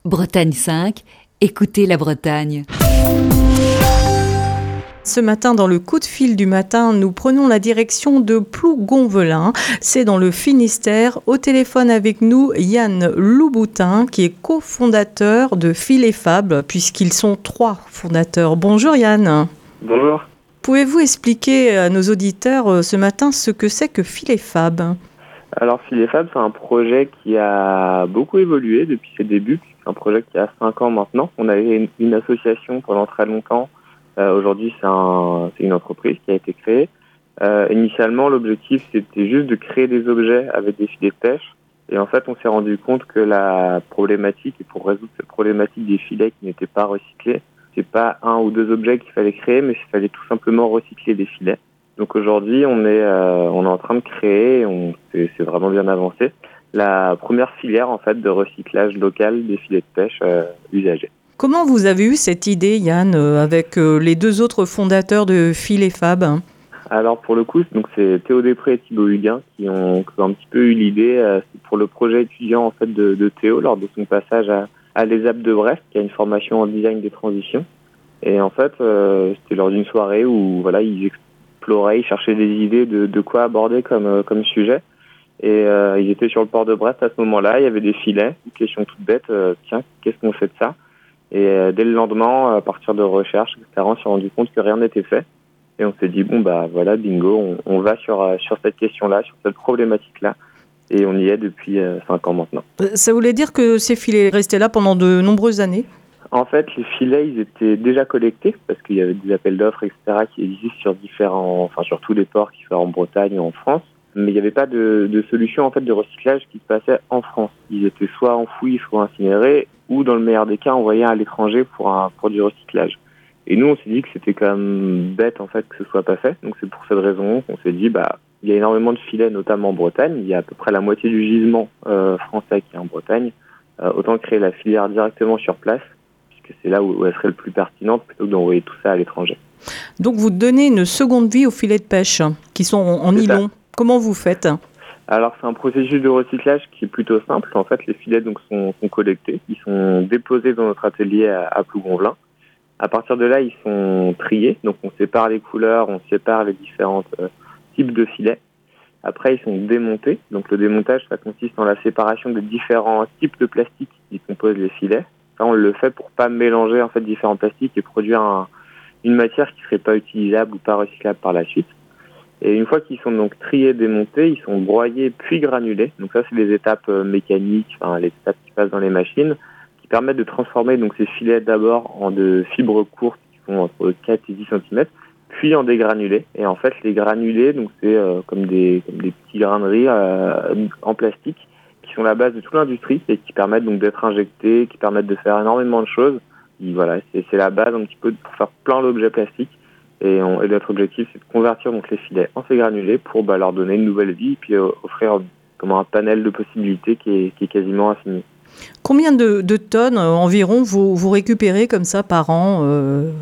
Bretagne 5, écoutez la Bretagne. Ce matin, dans le coup de fil du matin, nous prenons la direction de Plougonvelin. C'est dans le Finistère. Au téléphone avec nous, Yann Louboutin, qui est cofondateur de Fil et Fab, puisqu'ils sont 3 fondateurs. Bonjour Yann. Bonjour. Pouvez-vous expliquer à nos auditeurs ce matin ce que c'est que Fil et Fab ? Alors Fil et Fab, c'est un projet qui a beaucoup évolué depuis ses débuts. C'est un projet qui a 5 ans maintenant. On avait une association pendant très longtemps. Aujourd'hui, c'est une entreprise qui a été créée. Initialement, l'objectif, c'était juste de créer des objets avec des filets de pêche. Et en fait, on s'est rendu compte que la problématique, et pour résoudre cette problématique des filets qui n'étaient pas recyclés, c'est pas 1 ou 2 objets qu'il fallait créer, mais il fallait tout simplement recycler des filets. Donc aujourd'hui, on est en train de créer, c'est vraiment bien avancé, la première filière en fait de recyclage local des filets de pêche usagés. Comment vous avez eu cette idée, Yann, avec les 2 autres fondateurs de Fil et Fab ? Alors pour le coup, donc c'est Théo Després et Thibaut Huguin qui ont un petit peu eu l'idée. C'est pour le projet étudiant en fait de Théo lors de son passage à l'ESAP de Brest, qui a une formation en design des transitions. Et en fait, c'était lors d'une soirée où voilà, ils exploraient, ils cherchaient des idées de quoi aborder comme sujet. Et ils étaient sur le port de Brest à ce moment-là. Il y avait des filets. Une question toute bête. Tiens, qu'est-ce qu'on fait de ça ? Et dès le lendemain, à partir de recherches, etc., on s'est rendu compte que rien n'était fait. Et on s'est dit, bon, bah voilà, bingo, on va sur cette question-là, sur cette problématique-là. Et on y est depuis 5 ans maintenant. Ça voulait dire que ces filets restaient là pendant de nombreuses années ? En fait, les filets, ils étaient déjà collectés, parce qu'il y avait des appels d'offres, etc., qui existent sur tous les ports qui sont en Bretagne ou en France. Mais il n'y avait pas de solution, en fait, de recyclage qui se passait en France. Ils étaient soit enfouis, soit incinérés, ou dans le meilleur des cas, envoyés à l'étranger pour du recyclage. Et nous, on s'est dit que c'était quand même bête, en fait, que ce soit pas fait. Donc c'est pour cette raison qu'on s'est dit, il y a énormément de filets, notamment en Bretagne. Il y a à peu près la moitié du gisement français qui est en Bretagne. Autant créer la filière directement sur place, puisque c'est là où elle serait le plus pertinente, plutôt que d'envoyer tout ça à l'étranger. Donc vous donnez une seconde vie aux filets de pêche, qui sont en nylon. Comment vous faites ? Alors c'est un processus de recyclage qui est plutôt simple. En fait, les filets donc sont collectés, ils sont déposés dans notre atelier à Plougonvelin. À partir de là, ils sont triés, donc on sépare les couleurs, on sépare les différents types de filets. Après, ils sont démontés. Donc le démontage, ça consiste en la séparation des différents types de plastiques qui composent les filets. Ça, on le fait pour pas mélanger en fait différents plastiques et produire une matière qui serait pas utilisable ou pas recyclable par la suite. Et une fois qu'ils sont donc triés, démontés, ils sont broyés puis granulés. Donc ça, c'est des étapes mécaniques, les étapes qui passent dans les machines, qui permettent de transformer donc ces filets d'abord en de fibres courtes qui font entre 4 et 10 cm, puis en des granulés. Et en fait, les granulés, donc c'est comme des petits grains de riz en plastique, qui sont la base de toute l'industrie et qui permettent donc d'être injectés, qui permettent de faire énormément de choses. Et voilà, c'est la base un petit peu pour faire plein d'objets plastiques. Et notre objectif, c'est de convertir donc les filets en ces granulés pour leur donner une nouvelle vie et puis offrir un panel de possibilités qui est quasiment infini. Combien de tonnes environ vous récupérez comme ça par an, Yann ?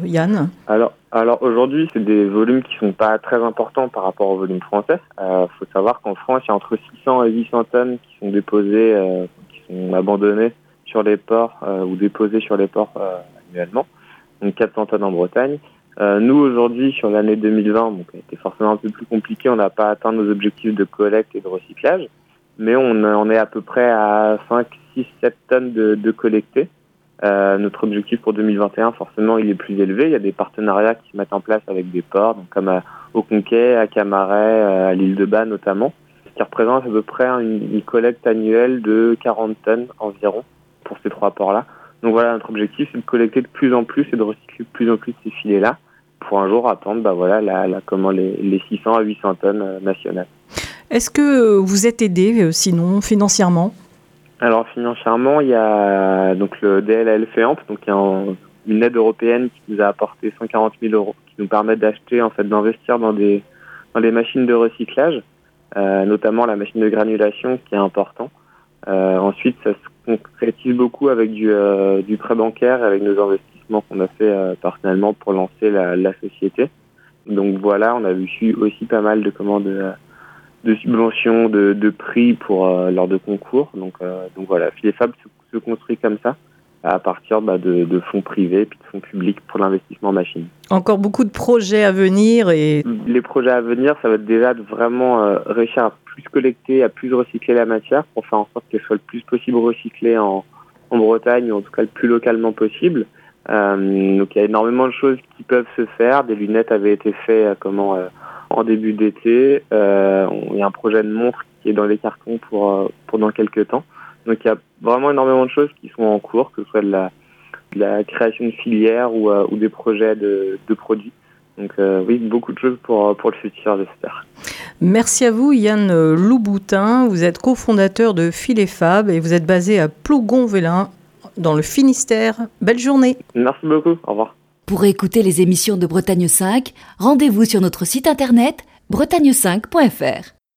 Alors aujourd'hui, c'est des volumes qui sont pas très importants par rapport au volume français. Faut savoir qu'en France, il y a entre 600 et 800 tonnes qui sont déposées, qui sont abandonnées sur les ports ou déposées sur les ports annuellement. Donc 400 tonnes en Bretagne. Nous, aujourd'hui, sur l'année 2020, donc, a été forcément un peu plus compliqué. On n'a pas atteint nos objectifs de collecte et de recyclage. Mais on est à peu près à 5, 6, 7 tonnes de collectés. Notre objectif pour 2021, forcément, il est plus élevé. Il y a des partenariats qui se mettent en place avec des ports, donc comme au Conquet, à Camaret, à l'île de Bas notamment. Ce qui représente à peu près une collecte annuelle de 40 tonnes environ pour ces 3 ports-là. Donc voilà, notre objectif, c'est de collecter de plus en plus et de recycler de plus en plus ces filets-là pour un jour attendre les 600 à 800 tonnes nationales. Est-ce que vous êtes aidé, sinon, financièrement ? Alors financièrement, il y a donc le DLL FEAMP, donc il y a une aide européenne qui nous a apporté 140 000 euros, qui nous permet d'investir dans des machines de recyclage, notamment la machine de granulation qui est important. Ensuite, ça se concrétise beaucoup avec du prêt bancaire, avec nos investissements qu'on a fait personnellement pour lancer la société. Donc voilà, on a eu aussi pas mal de subventions, de prix lors de concours. Donc voilà, Fil et Fab se construit comme ça. à partir de fonds privés puis de fonds publics pour l'investissement en machines. Encore beaucoup de projets à venir et... Les projets à venir, ça va être déjà de vraiment réussir à plus collecter, à plus recycler la matière pour faire en sorte qu'elle soit le plus possible recyclée en Bretagne, ou en tout cas le plus localement possible. Donc il y a énormément de choses qui peuvent se faire. Des lunettes avaient été faites en début d'été. Il y a un projet de montre qui est dans les cartons pour dans quelques temps. Donc il y a vraiment énormément de choses qui sont en cours, que ce soit de la création de filières ou des projets de produits. Donc oui, beaucoup de choses pour le futur, j'espère. Merci à vous Yann Louboutin, vous êtes cofondateur de Fil et Fab et vous êtes basé à Plougonvelin dans le Finistère. Belle journée. Merci beaucoup, au revoir. Pour écouter les émissions de Bretagne 5, rendez-vous sur notre site internet bretagne5.fr.